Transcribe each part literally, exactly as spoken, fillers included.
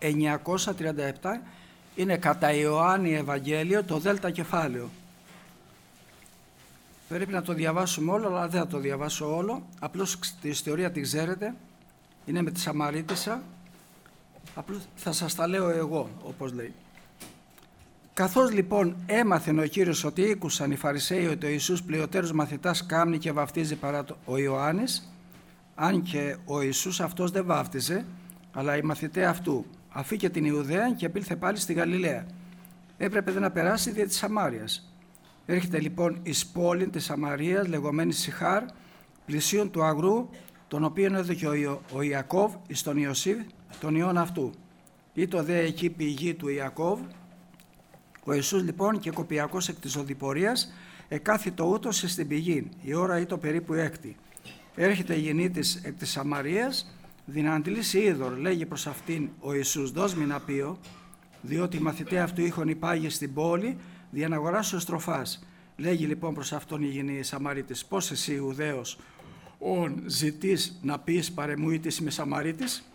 εννιακόσια τριάντα επτά, είναι κατά Ιωάννη Ευαγγέλιο, το Δέλτα κεφάλαιο. Πρέπει να το διαβάσουμε όλο, αλλά δεν θα το διαβάσω όλο. Απλώς τη ιστορία την ξέρετε, είναι με τη Σαμαρίτισσα. Απλώς θα σας τα λέω εγώ, όπως λέει. Καθώς λοιπόν έμαθεν ο Κύριος ότι ήκουσαν οι Φαρισαίοι ότι ο Ιησούς πλειοτέρους μαθητάς κάμνει και βαφτίζει παρά το, ο Ιωάννης, αν και ο Ιησούς αυτός δεν βάφτιζε, αλλά οι μαθητές αυτού, αφήκε την Ιουδαία και επήλθε πάλι στη Γαλιλαία. Έπρεπε δε να περάσει δια της Σαμάριας. Έρχεται λοιπόν εις πόλην της Σαμαρίας, λεγόμενη Σιχάρ, πλησίον του αγρού, τον οποίον έδωκε ο, Ιο, ο Ιακώβ εις τον Ιωσήφ, τον ιόν αυτού. Ήτο δε εκεί πηγή του Ιακώβ. Ο Ιησούς λοιπόν και κοπιακός εκ της οδηπορίας εκάθιτο ούτως στην πηγή, η ώρα ήτο περίπου έκτη. Έρχεται η γεννήτης εκ της Σαμαρίας, δυναντλήσει είδωρ, λέγει προς αυτήν ο Ιησούς, δώσ' μη να πείω, διότι οι μαθητές αυτού είχον υπάγει στην πόλη, δια να αγοράσω στροφάς. Λέγει λοιπόν προς αυτόν η γεννή Σαμαρίτης, πώς εσύ Ιουδαίος, ον ζητείς να πεις παρεμούητης με Σαμαρίτης,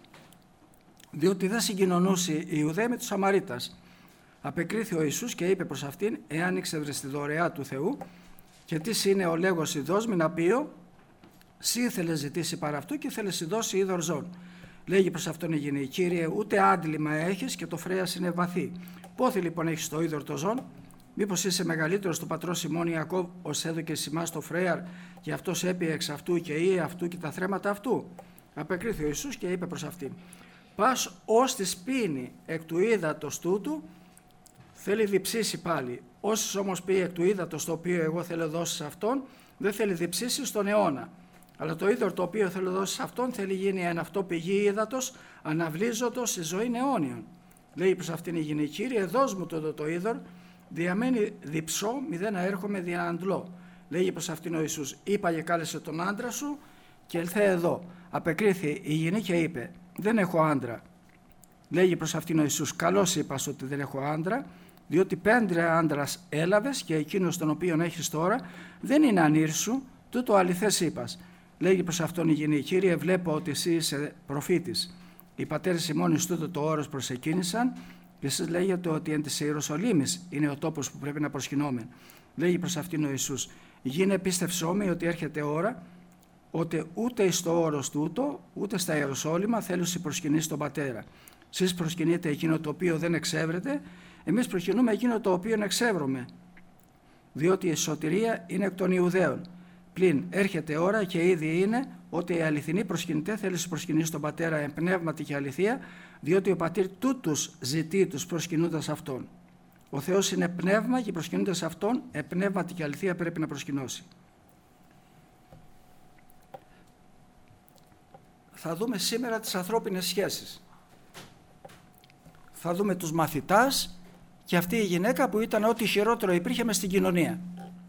διότι δεν συγκοινωνούσε η Ιουδαία με τους Σαμαρίτας. Απεκρίθη ο Ιησούς και είπε προς αυτήν, εάν ήξευρες τη δωρεά του Θεού και τι είναι ο λέγος η δώσ' μη να πείω, σύ ήθελες ζητήσει παρά αυτού και ήθελες σύ δώσει είδωρ ζών. Λέγει προς αυτόν η γενή, Κύριε, ούτε άντλημα έχεις και το φρέας είναι βαθύ. Πόθη λοιπόν έχεις το είδωρ το ζών, μήπως είσαι μεγαλύτερος του πατρός ημών Ιακώβ, ως έδωκε σημάς το φρέαρ και αυτός έπιε εξ αυτού και ή αυτού και τα θρέματα αυτού. Απεκρίθη ο Ιησούς και είπε προς αυτήν, πας ως τη πίνει εκ του ύδατος τούτου, θέλει διψήσει πάλι. Όσοι όμως πει εκ του ύδατος το οποίο εγώ θέλω δώσει σε αυτόν, δεν θέλει διψήσει στον αιώνα. Αλλά το είδωρ το οποίο θέλω δώσει σε αυτόν θέλει γίνει εν αυτό πηγή ύδατος, αναβλύζωτος σε ζωή αιώνιον. Λέει προς αυτήν η γυνή, Κύριε, δώσ' μου το, το είδωρ, διαμένει διψώ, μηδέν να έρχομαι δια να αντλώ. Λέγει προς αυτήν ο Ιησούς, είπα και κάλεσε τον άντρα σου και ελθέ εδώ. Απεκρίθη η γυνή και είπε, δεν έχω άντρα. Λέγει προς αυτήν ο Ιησούς, καλώς είπας ότι δεν έχω άντρα, διότι πέντε άντρας έλαβες και εκείνος τον οποίον έχεις τώρα δεν είναι ανήρ σου, τούτο αληθές είπας. Λέγει προς αυτόν η γυνή, Κύριε, βλέπω ότι εσύ είσαι προφήτης. Οι πατέρες ημών εις τούτο το όρος προσεκίνησαν και εσείς λέγετε ότι εν της Ιερουσαλήμης είναι ο τόπος που πρέπει να προσκυνούμε. Λέγει προς αυτήν ο Ιησούς, γίνε πίστευσόμοι ότι έρχεται ώρα, ότι ούτε εις το όρος τούτο, ούτε στα Ιεροσόλυμα θέλουν να προσκυνήσει τον Πατέρα. Εσείς προσκυνείτε εκείνο το οποίο δεν εξεύρετε, εμείς προσκυνούμε εκείνο το οποίο εξεύρωμε, διότι η σωτηρία είναι εκ των Ιουδαίων. Πλην έρχεται ώρα και ήδη είναι ότι οι αληθινοί προσκυνητέ θέλει να προσκυνήσει τον Πατέρα εν πνεύματι και αληθεία, διότι ο Πατήρ τούτους ζητεί τους προσκυνούντας αυτόν. Ο Θεός είναι πνεύμα και προσκυνούντας αυτόν εν πνεύματι και αληθεία πρέπει να προσκυνώσει. Θα δούμε σήμερα τις ανθρώπινες σχέσεις. Θα δούμε τους μαθητάς και αυτή η γυναίκα που ήταν ό,τι χειρότερο υπήρχε μες στην κοινωνία,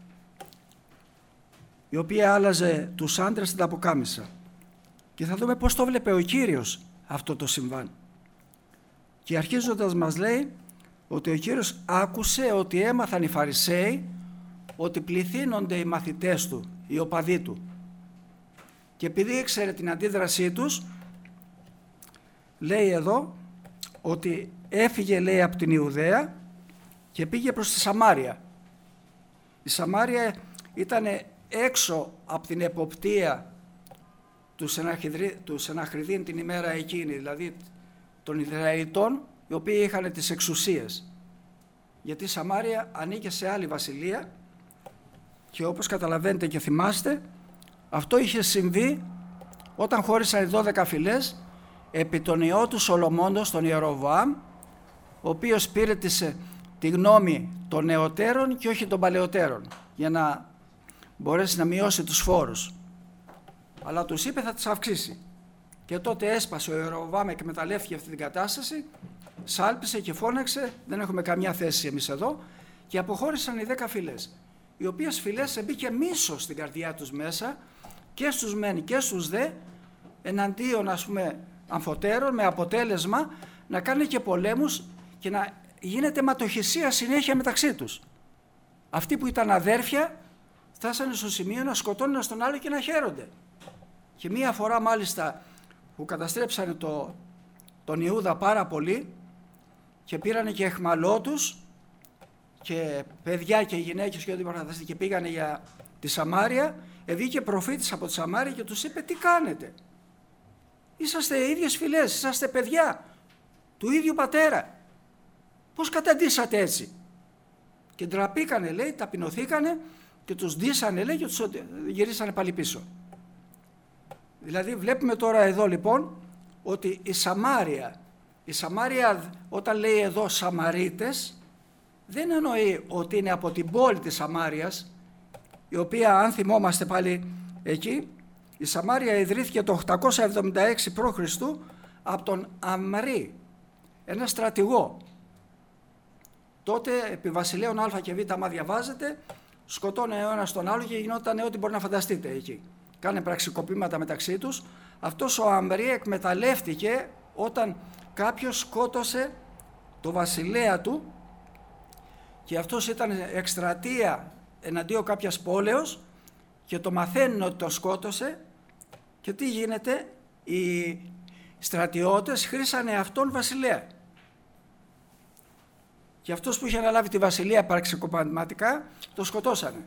η οποία άλλαζε τους άντρες στην ταποκάμισα. Και θα δούμε πώς το βλέπε ο Κύριος αυτό το συμβάν. Και αρχίζοντας μας λέει ότι ο Κύριος άκουσε ότι έμαθαν οι Φαρισαίοι ότι πληθύνονται οι μαθητές του, οι οπαδοί του. Και επειδή ήξερε την αντίδρασή τους, λέει εδώ ότι έφυγε, λέει, από την Ιουδαία και πήγε προς τη Σαμάρια. Η Σαμάρια ήταν έξω από την εποπτεία του, του Σεναχριδίν την ημέρα εκείνη, δηλαδή των Ισραηλιτών, οι οποίοι είχαν τις εξουσίες. Γιατί η Σαμάρια ανήκε σε άλλη βασιλεία και όπως καταλαβαίνετε και θυμάστε, αυτό είχε συμβεί όταν χώρισαν οι δώδεκα φυλές επί τον ιό του Σολομώντος, τον Ιεροβοάμ, ο οποίος πήρετησε τη γνώμη των νεωτέρων και όχι των παλαιωτέρων, για να μπορέσει να μειώσει τους φόρους. Αλλά τους είπε θα τις αυξήσει. Και τότε έσπασε ο Ιεροβοάμ, εκμεταλλεύτηκε αυτή την κατάσταση, σάλπισε και φώναξε, δεν έχουμε καμιά θέση εμείς εδώ, και αποχώρησαν οι δέκα φυλές, οι οποίες φυλές εμπήκε μίσος στην καρδιά τους μέσα, και στους μεν και στους δε, εναντίον, ας πούμε, αμφωτέρων, με αποτέλεσμα να κάνουν και πολέμους και να γίνεται ματοχυσία συνέχεια μεταξύ τους. Αυτοί που ήταν αδέρφια φτάσανε στο σημείο να σκοτώνουν ένα τον άλλο και να χαίρονται. Και μία φορά μάλιστα που καταστρέψανε το, τον Ιούδα πάρα πολύ και πήρανε και αιχμαλώτους και παιδιά και γυναίκες και ό,τι παραθαστεί και πήγανε για τη Σαμάρια. Βγήκε προφήτης από τη Σαμάρια και τους είπε: τι κάνετε? Είσαστε οι ίδιες φυλές, είσαστε παιδιά του ίδιου πατέρα. Πώς καταντήσατε έτσι? Και ντραπήκανε, λέει, ταπεινωθήκανε και τους ντύσανε, λέει, και τους γυρίσανε πάλι πίσω. Δηλαδή βλέπουμε τώρα εδώ λοιπόν ότι η Σαμάρια, η Σαμάρια όταν λέει εδώ Σαμαρίτες, δεν εννοεί ότι είναι από την πόλη της Σαμάριας, η οποία, αν θυμόμαστε πάλι εκεί, η Σαμάρια ιδρύθηκε το οκτακόσια εβδομήντα έξι προ Χριστού από τον Αμρή, ένα στρατηγό. Τότε επί βασιλέων Α και Β, άμα διαβάζετε, σκοτώνε ο ένας τον άλλο και γινόταν ό,τι μπορεί να φανταστείτε εκεί. Κάνε πραξικοπήματα μεταξύ τους. Αυτός ο Αμρή εκμεταλλεύτηκε όταν κάποιος σκότωσε το βασιλέα του και αυτός ήταν εκστρατεία εναντίον κάποιας πόλεως και το μαθαίνουν ότι το σκότωσε και τι γίνεται? Οι στρατιώτες χρήσανε αυτόν βασιλέα. Και αυτός που είχε αναλάβει τη βασιλεία πραξικοπηματικά το σκοτώσανε.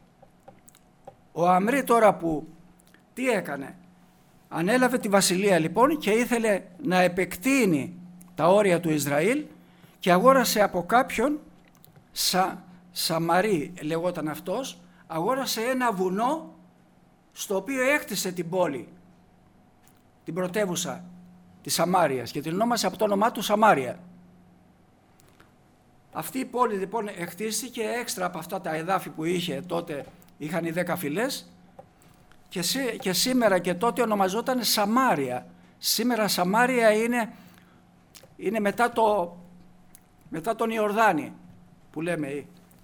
Ο Αμρή τώρα που τι έκανε? Ανέλαβε τη βασιλεία λοιπόν και ήθελε να επεκτείνει τα όρια του Ισραήλ και αγόρασε από κάποιον, Σα, Σαμαρί λεγόταν αυτός, αγόρασε ένα βουνό στο οποίο έκτισε την πόλη, την πρωτεύουσα της Σαμάριας και την ονόμασε από το όνομά του Σαμάρια. Αυτή η πόλη λοιπόν εκτίστηκε έξτρα από αυτά τα εδάφη που είχε τότε, είχαν οι δέκα φυλές και, σή, και σήμερα και τότε ονομαζόταν Σαμάρια. Σήμερα Σαμάρια είναι, είναι μετά, το, μετά τον Ιορδάνη που λέμε,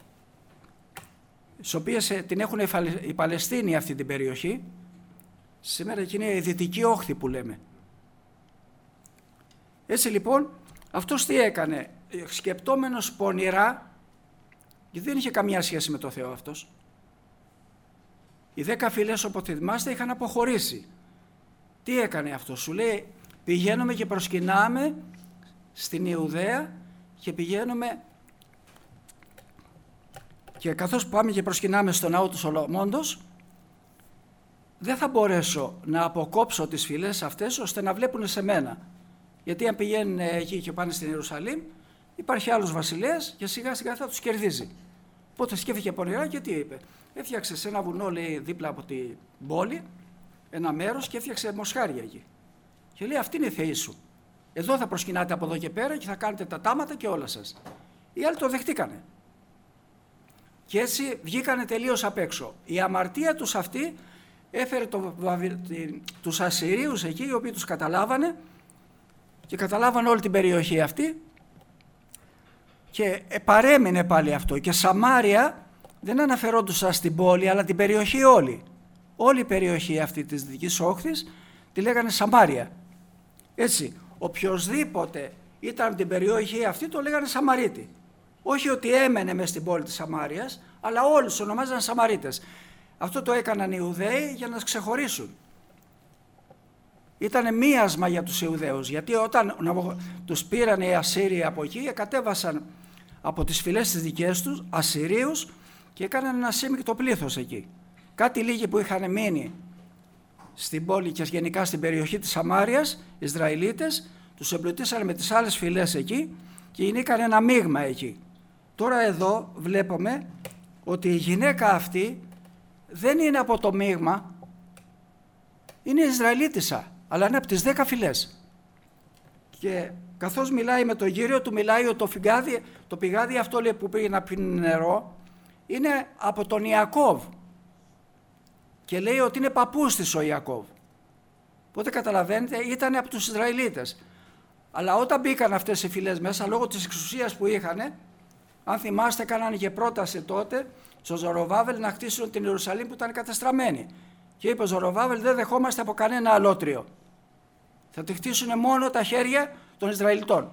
στις οποίες την έχουν οι Παλαιστίνοι αυτή την περιοχή. Σήμερα εκεί είναι η Δυτική Όχθη που λέμε. Έτσι λοιπόν αυτός τι έκανε? Σκεπτόμενος πονηρά, γιατί δεν είχε καμία σχέση με το Θεό αυτός. Οι δέκα φυλές, όπως θυμάστε, είχαν αποχωρήσει. Τι έκανε αυτό? Σου λέει πηγαίνουμε και προσκυνάμε στην Ιουδαία και πηγαίνουμε και καθώς πάμε και προσκυνάμε στον ναό του Σολομώντος, δεν θα μπορέσω να αποκόψω τις φυλές αυτές ώστε να βλέπουν σε μένα. Γιατί αν πηγαίνουν εκεί και πάνε στην Ιερουσαλήμ, υπάρχει άλλος βασιλέας και σιγά σιγά θα τους κερδίζει. Οπότε σκέφτηκε πονηρά και τι είπε? Έφτιαξε σε ένα βουνό, λέει, δίπλα από την πόλη, ένα μέρος και έφτιαξε μοσχάρια εκεί. Και λέει αυτή είναι η θεή σου. Εδώ θα προσκυνάτε από εδώ και πέρα και θα κάνετε τα τάματα και όλα σας. Οι άλλοι το δεχτήκανε. Και έτσι βγήκανε τελείως απ' έξω. Η αμαρτία τους αυτή έφερε το, τους Ασσυρίους εκεί, οι οποίοι τους καταλάβανε και καταλάβανε όλη την περιοχή αυτή και παρέμεινε πάλι αυτό. Και Σαμάρια δεν αναφερόντουσαν στην πόλη αλλά την περιοχή όλη. Όλη η περιοχή αυτή της Δυτικής Όχθης τη λέγανε Σαμάρια. Έτσι, οποιοσδήποτε ήταν την περιοχή αυτή το λέγανε Σαμαρίτη. Όχι ότι έμενε μες στην πόλη της Σαμάριας, αλλά όλοι τους ονομάζαν Σαμαρίτες. Αυτό το έκαναν οι Ιουδαίοι για να τους ξεχωρίσουν. Ήταν μίασμα για τους Ιουδαίους, γιατί όταν τους πήραν οι Ασσύριοι από εκεί, κατέβασαν από τις φυλές τις δικές τους Ασσυρίους και έκαναν ένα σύμμικτο πλήθος εκεί. Κάτι λίγοι που είχαν μείνει στην πόλη και γενικά στην περιοχή της Σαμάριας, Ισραηλίτες, τους εμπλουτίσαν με τις άλλες φυλές εκεί και γινήκαν ένα μείγμα εκεί. Τώρα εδώ βλέπουμε ότι η γυναίκα αυτή δεν είναι από το μείγμα, είναι Ισραηλίτισσα, αλλά είναι από τις δέκα φυλές. Και καθώς μιλάει με τον Κύριο του, μιλάει ότι το, φυγάδι, το πηγάδι αυτό, λέει, που πήγε να πίνει νερό είναι από τον Ιακώβ και λέει ότι είναι παππούς της ο Ιακώβ. Οπότε καταλαβαίνετε, ήταν από τους Ισραηλίτες. Αλλά όταν μπήκαν αυτές οι φυλές μέσα, λόγω της εξουσίας που είχαν, αν θυμάστε, έκαναν και πρόταση τότε στο Ζοροβάβελ να χτίσουν την Ιερουσαλήμ που ήταν κατεστραμμένη. Και είπε ο Ζοροβάβελ, δεν δεχόμαστε από κανένα αλότριο. Θα τη χτίσουν μόνο τα χέρια των Ισραηλιτών.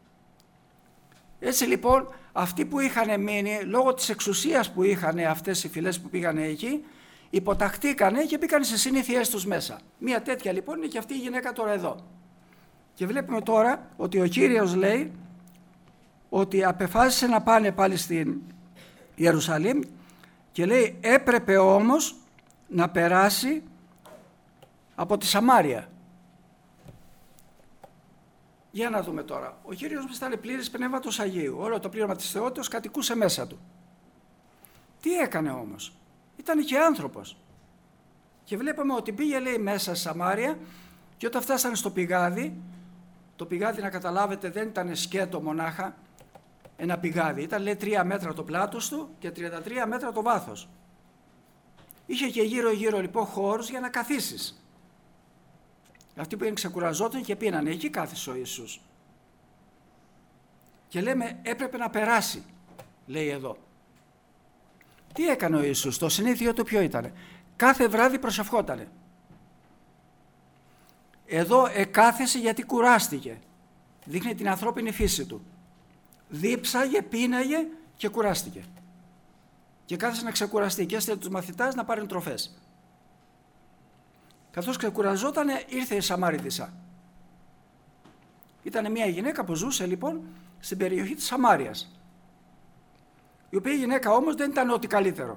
Έτσι λοιπόν, αυτοί που είχαν μείνει, λόγω της εξουσίας που είχαν αυτές οι φυλές που πήγαν εκεί, υποταχτήκανε και μπήκαν σε συνήθειές τους μέσα. Μία τέτοια λοιπόν είναι και αυτή η γυναίκα τώρα εδώ. Και βλέπουμε τώρα ότι ο Κύριος λέει ότι απεφάσισε να πάνε πάλι στην Ιερουσαλήμ και λέει έπρεπε όμως να περάσει από τη Σαμάρια. Για να δούμε τώρα. Ο Κύριος μας ήταν πλήρης Πνεύματος Αγίου. Όλο το πλήρωμα της θεότητας κατοικούσε μέσα του. Τι έκανε όμως? Ήταν και άνθρωπος. Και βλέπουμε ότι πήγε, λέει, μέσα στη Σαμάρια και όταν φτάσανε στο πηγάδι, το πηγάδι, να καταλάβετε, δεν ήταν σκέτο μονάχα ένα πηγάδι. Ήταν, λέει, τρία μέτρα το πλάτος του και τριάντα τρία μέτρα το βάθος. Είχε και γύρω-γύρω λοιπόν χώρους για να καθίσεις. Αυτοί που ξεκουραζόταν και πίνανε, εκεί κάθισε ο Ιησούς. Και λέμε έπρεπε να περάσει, λέει εδώ. Τι έκανε ο Ιησούς? Το συνήθειο του ποιο ήτανε? Κάθε βράδυ προσευχότανε. Εδώ εκάθεσε γιατί κουράστηκε. Δείχνει την ανθρώπινη φύση του. Δίψαγε, πίναγε και κουράστηκε. Και κάθεσε να ξεκουραστεί και έστειλε τους μαθητάς να πάρουν τροφές. Καθώς ξεκουραζότανε ήρθε η Σαμαρίτισσα. Ήταν μια γυναίκα που ζούσε λοιπόν στην περιοχή της Σαμάριας. Η οποία γυναίκα όμως δεν ήταν ό,τι καλύτερο.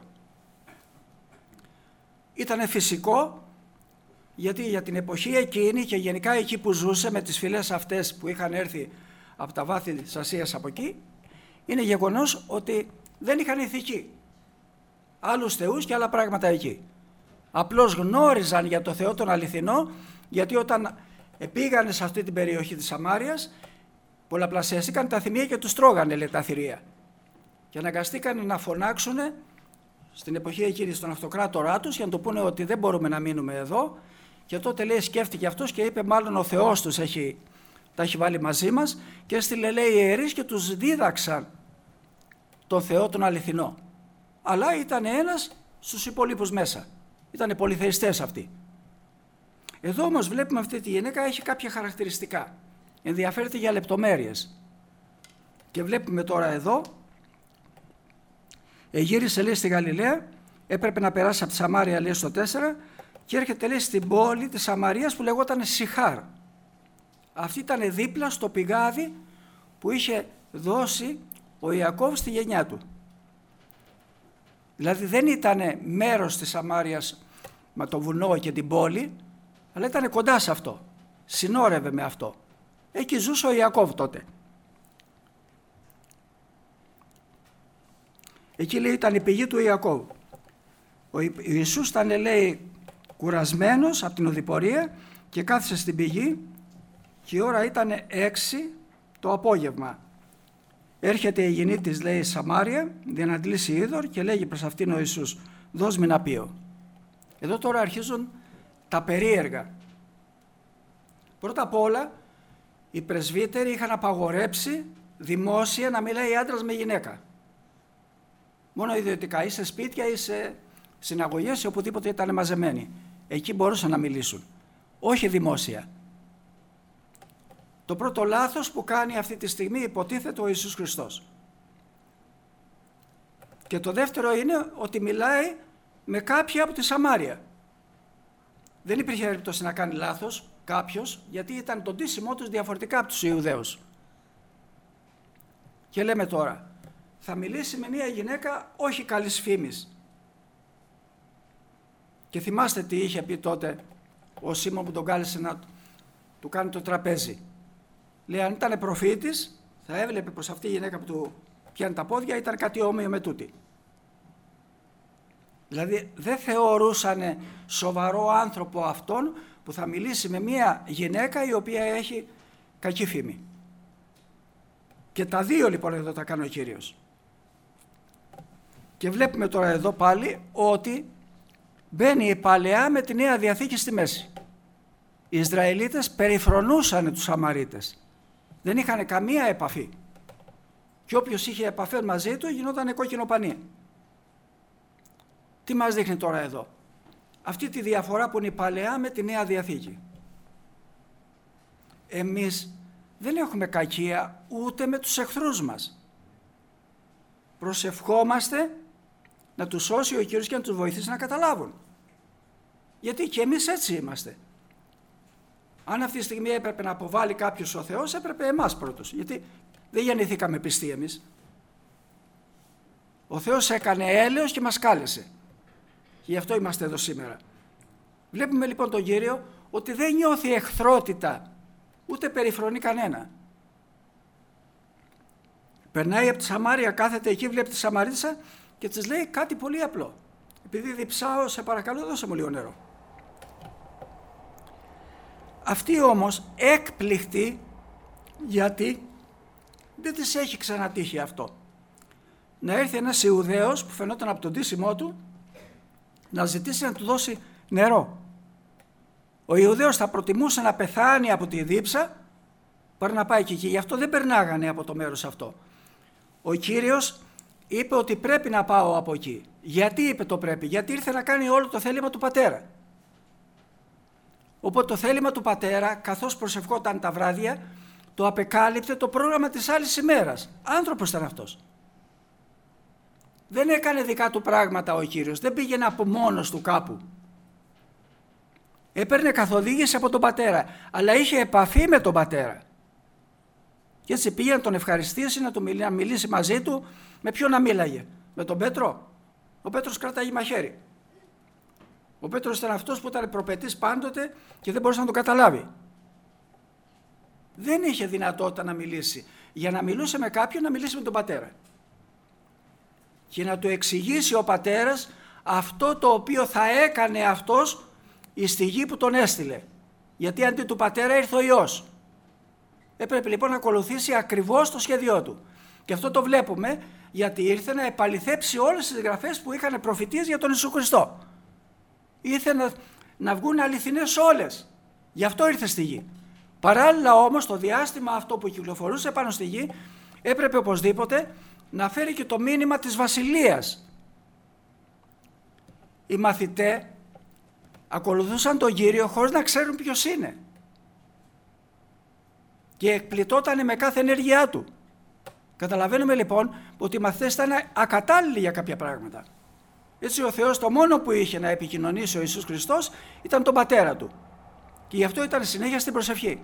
Ήτανε φυσικό, γιατί για την εποχή εκείνη και γενικά εκεί που ζούσε με τις φυλές αυτές που είχαν έρθει από τα βάθη της Ασίας από εκεί, είναι γεγονός ότι δεν είχαν ηθική. Άλλους θεούς και άλλα πράγματα εκεί. Απλώς γνώριζαν για το Θεό τον αληθινό, γιατί όταν πήγανε σε αυτή την περιοχή της Σαμάριας, πολλαπλασιαστήκαν τα θυμία και τους τρώγανε, λέει, τα θηρία. Και αναγκαστήκαν να φωνάξουν στην εποχή εκείνη στον αυτοκράτορά τους για να το πούνε ότι δεν μπορούμε να μείνουμε εδώ. Και τότε, λέει, σκέφτηκε αυτός και είπε μάλλον ο Θεός τους έχει, τα έχει βάλει μαζί μας και έστειλε, λέει, ιερείς και τους δίδαξαν τον Θεό τον αληθινό. Αλλά ήταν ένας στους υπολείπους μέσα. Ήτανε πολυθεϊστές αυτοί. Εδώ όμως βλέπουμε αυτή τη γυναίκα έχει κάποια χαρακτηριστικά. Ενδιαφέρεται για λεπτομέρειες. Και βλέπουμε τώρα εδώ, γύρισε, λέει, στη Γαλιλαία, έπρεπε να περάσει από τη Σαμάρια, λέει, στο τέσσερα και έρχεται, λέει, στην πόλη της Σαμαρίας που λεγόταν Σιχάρ. Αυτή ήταν δίπλα στο πηγάδι που είχε δώσει ο Ιακώβ στη γενιά του. Δηλαδή δεν ήταν μέρος της Σαμάριας με το βουνό και την πόλη, αλλά ήταν κοντά σε αυτό. Συνόρευε με αυτό. Εκεί ζούσε ο Ιακώβ τότε. Εκεί, λέει, ήταν η πηγή του Ιακώβ. Ο Ιησούς ήταν, λέει, κουρασμένος από την οδηπορία και κάθισε στην πηγή και η ώρα ήταν έξι το απόγευμα. Έρχεται η γυνή της, λέει, Σαμάρια για να αντλήσει είδωρ και λέγει προς αυτήν ο Ιησούς, δώσ' μη να πιω. Εδώ τώρα αρχίζουν τα περίεργα. Πρώτα απ' όλα οι πρεσβύτεροι είχαν απαγορέψει δημόσια να μιλάει άντρας με γυναίκα. Μόνο ιδιωτικά ή σε σπίτια ή σε συναγωγές ή οπουδήποτε ήταν μαζεμένοι. Εκεί μπορούσαν να μιλήσουν. Όχι δημόσια. Το πρώτο λάθος που κάνει αυτή τη στιγμή υποτίθεται ο Ιησούς Χριστός. Και το δεύτερο είναι ότι μιλάει με κάποια από τη Σαμάρια. Δεν υπήρχε περίπτωση να κάνει λάθος κάποιος, γιατί ήταν το ντύσιμό τους διαφορετικά από τους Ιουδαίους. Και λέμε τώρα, θα μιλήσει με μια γυναίκα όχι καλής φήμης. Και θυμάστε τι είχε πει τότε ο Σίμων που τον κάλεσε να του κάνει το τραπέζι. Λέει, αν ήταν προφήτης, θα έβλεπε πως αυτή η γυναίκα που του πιάνει τα πόδια ήταν κάτι όμοιο με τούτη. Δηλαδή δεν θεωρούσαν σοβαρό άνθρωπο αυτόν που θα μιλήσει με μια γυναίκα η οποία έχει κακή φήμη. Και τα δύο λοιπόν εδώ τα κάνει ο Κύριος. Και βλέπουμε τώρα εδώ πάλι ότι μπαίνει η Παλαιά με τη Νέα Διαθήκη στη μέση. Οι Ισραηλίτες περιφρονούσαν τους Σαμαρίτες. Δεν είχαν καμία επαφή. Και όποιος είχε επαφή μαζί του γινόταν κόκκινο πανί. Τι μας δείχνει τώρα εδώ? Αυτή τη διαφορά που είναι η Παλαιά με τη Νέα Διαθήκη. Εμείς δεν έχουμε κακία ούτε με τους εχθρούς μας. Προσευχόμαστε να τους σώσει ο Κύριος και να τους βοηθήσει να καταλάβουν. Γιατί και εμείς έτσι είμαστε. Αν αυτή τη στιγμή έπρεπε να αποβάλει κάποιος ο Θεός, έπρεπε εμάς πρώτος, γιατί δεν γεννηθήκαμε πιστοί εμείς. Ο Θεός έκανε έλεος και μας κάλεσε. Και γι' αυτό είμαστε εδώ σήμερα. Βλέπουμε λοιπόν τον Κύριο ότι δεν νιώθει εχθρότητα, ούτε περιφρονεί κανένα. Περνάει από τη Σαμάρια, κάθεται εκεί, βλέπει τη Σαμαρίτισσα και της λέει κάτι πολύ απλό. Επειδή διψάω, σε παρακαλώ δώσε μου λίγο νερό. Αυτή όμως έκπληκτη, γιατί δεν της έχει ξανατύχει αυτό. Να έρθει ένας Ιουδαίος που φαινόταν από τον ντύσιμό του να ζητήσει να του δώσει νερό. Ο Ιουδαίος θα προτιμούσε να πεθάνει από τη δίψα παρά να πάει εκεί, και γι' αυτό δεν περνάγανε από το μέρος αυτό. Ο Κύριος είπε ότι πρέπει να πάω από εκεί. Γιατί είπε το πρέπει? Γιατί ήρθε να κάνει όλο το θέλημα του Πατέρα. Οπότε το θέλημα του Πατέρα, καθώς προσευχόταν τα βράδια, το απεκάλυπτε το πρόγραμμα της άλλης ημέρας. Άνθρωπος ήταν αυτός. Δεν έκανε δικά του πράγματα ο Κύριος, δεν πήγαινε από μόνος του κάπου. Έπαιρνε καθοδήγηση από τον Πατέρα, αλλά είχε επαφή με τον Πατέρα. Και έτσι πήγε να τον ευχαριστήσει, να, του, να μιλήσει μαζί του. Με ποιον να μίλαγε? Με τον Πέτρο? Ο Πέτρος κράταγε μαχαίρι. Ο Πέτρος ήταν αυτός που ήταν προπετής πάντοτε και δεν μπορούσε να τον καταλάβει. Δεν είχε δυνατότητα να μιλήσει. Για να μιλούσε με κάποιον, να μιλήσει με τον Πατέρα. Και να του εξηγήσει ο Πατέρας αυτό το οποίο θα έκανε αυτός στη γη που τον έστειλε. Γιατί αντί του Πατέρα ήρθε ο Υιός. Έπρεπε λοιπόν να ακολουθήσει ακριβώς το σχέδιό του. Και αυτό το βλέπουμε γιατί ήρθε να επαληθέψει όλες τις γραφές που είχαν προφητείες για τον Ιησού Χριστό. Ήρθε να, να βγουν αληθινές όλες. Γι' αυτό ήρθε στη γη. Παράλληλα όμως το διάστημα αυτό που κυκλοφορούσε πάνω στη γη έπρεπε οπωσδήποτε να φέρει και το μήνυμα της Βασιλείας. Οι μαθητές ακολουθούσαν τον Κύριο χωρίς να ξέρουν ποιος είναι. Και εκπλητώτανε με κάθε ενέργειά του. Καταλαβαίνουμε λοιπόν ότι οι μαθητές ήταν ακατάλληλοι για κάποια πράγματα. Έτσι ο Θεός το μόνο που είχε να επικοινωνήσει ο Ιησούς Χριστός ήταν τον Πατέρα του. Και γι' αυτό ήταν συνέχεια στην προσευχή.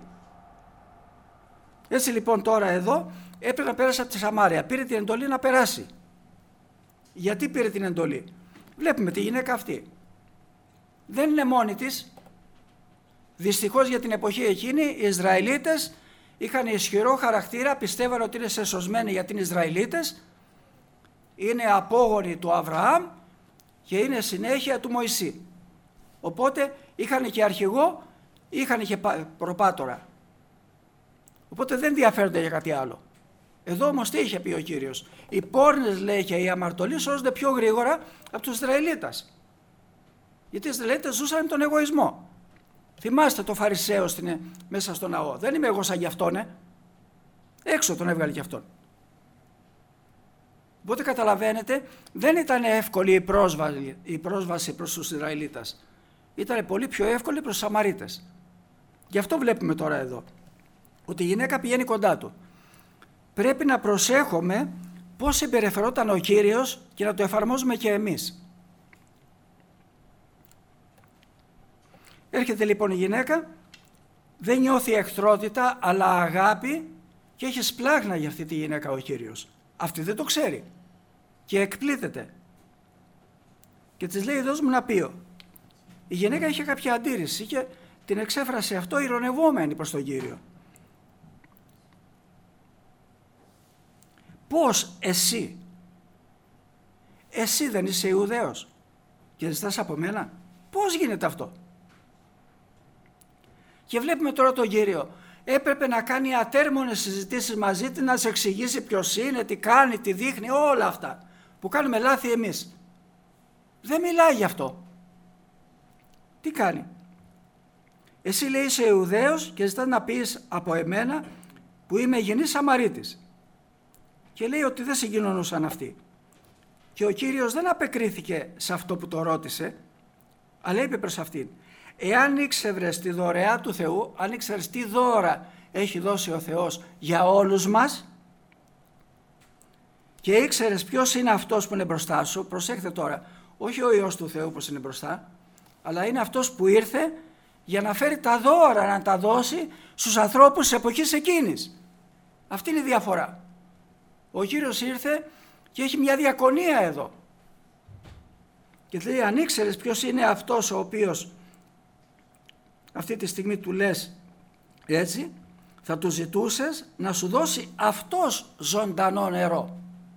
Έτσι λοιπόν τώρα εδώ έπρεπε να πέρασε από τη Σαμάρια. Πήρε την εντολή να περάσει. Γιατί πήρε την εντολή? Βλέπουμε τη γυναίκα αυτή. Δεν είναι μόνη της. Δυστυχώς για την εποχή εκείνη οι Ισραηλίτες είχαν ισχυρό χαρακτήρα, πιστεύαν ότι είναι σεσωσμένοι γιατί είναι Ισραηλίτες, είναι απόγονοι του Αβραάμ και είναι συνέχεια του Μωυσή. Οπότε είχαν και αρχηγό, είχαν και προπάτορα. Οπότε δεν ενδιαφέρονται για κάτι άλλο. Εδώ όμως τι είχε πει ο Κύριος? Οι πόρνες, λέει, και οι αμαρτωλοί σώζονται πιο γρήγορα από τους Ισραηλίτες. Γιατί οι Ισραηλίτες ζούσαν τον εγωισμό. Θυμάστε το Φαρισαίο στην, μέσα στο ναό. Δεν είμαι εγώ σαν γι' αυτόν, ε. Έξω τον έβγαλε κι αυτόν. Οπότε καταλαβαίνετε, δεν ήταν εύκολη η πρόσβαση, η πρόσβαση προς τους Ισραηλίτες. Ήταν πολύ πιο εύκολη προς τους Σαμαρίτες. Γι' αυτό βλέπουμε τώρα εδώ, ότι η γυναίκα πηγαίνει κοντά του. Πρέπει να προσέχουμε πώς συμπεριφερόταν ο Κύριος και να το εφαρμόζουμε και εμείς. Έρχεται λοιπόν η γυναίκα, δεν νιώθει εχθρότητα αλλά αγάπη και έχει σπλάγνα για αυτή τη γυναίκα ο Κύριος. Αυτή δεν το ξέρει και εκπλήττεται και της λέει δώσ' μου ένα πίο. Η γυναίκα είχε κάποια αντίρρηση και την εξέφρασε αυτό ειρωνευόμενη προς τον Κύριο. Πώς εσύ, εσύ δεν είσαι Ιουδαίος και ζητάς από μένα? Πώς γίνεται αυτό? Και βλέπουμε τώρα τον Κύριο. Έπρεπε να κάνει ατέρμονες συζητήσεις μαζί της, να σε εξηγήσει ποιος είναι, τι κάνει, τι δείχνει, όλα αυτά που κάνουμε λάθη εμείς. Δεν μιλάει γι' αυτό. Τι κάνει? Εσύ, λέει, είσαι Ιουδαίος και ζητάς να πεις από εμένα που είμαι γενής Σαμαρίτης. Και λέει ότι δεν συγκοινωνούσαν αυτοί. Και ο Κύριος δεν απεκρίθηκε σε αυτό που το ρώτησε, αλλά είπε προς αυτήν, εάν ήξερες τη δωρεά του Θεού, αν ήξερες τι δώρα έχει δώσει ο Θεός για όλους μας και ήξερες ποιος είναι αυτός που είναι μπροστά σου, προσέχτε τώρα, όχι ο Υιός του Θεού που είναι μπροστά, αλλά είναι αυτός που ήρθε για να φέρει τα δώρα να τα δώσει στους ανθρώπους της εποχής εκείνης. Αυτή είναι η διαφορά. Ο Κύριος ήρθε και έχει μια διακονία εδώ. Και λέει, αν ήξερες ποιος είναι αυτός ο οποίος αυτή τη στιγμή του λες έτσι, θα του ζητούσες να σου δώσει αυτός ζωντανό νερό.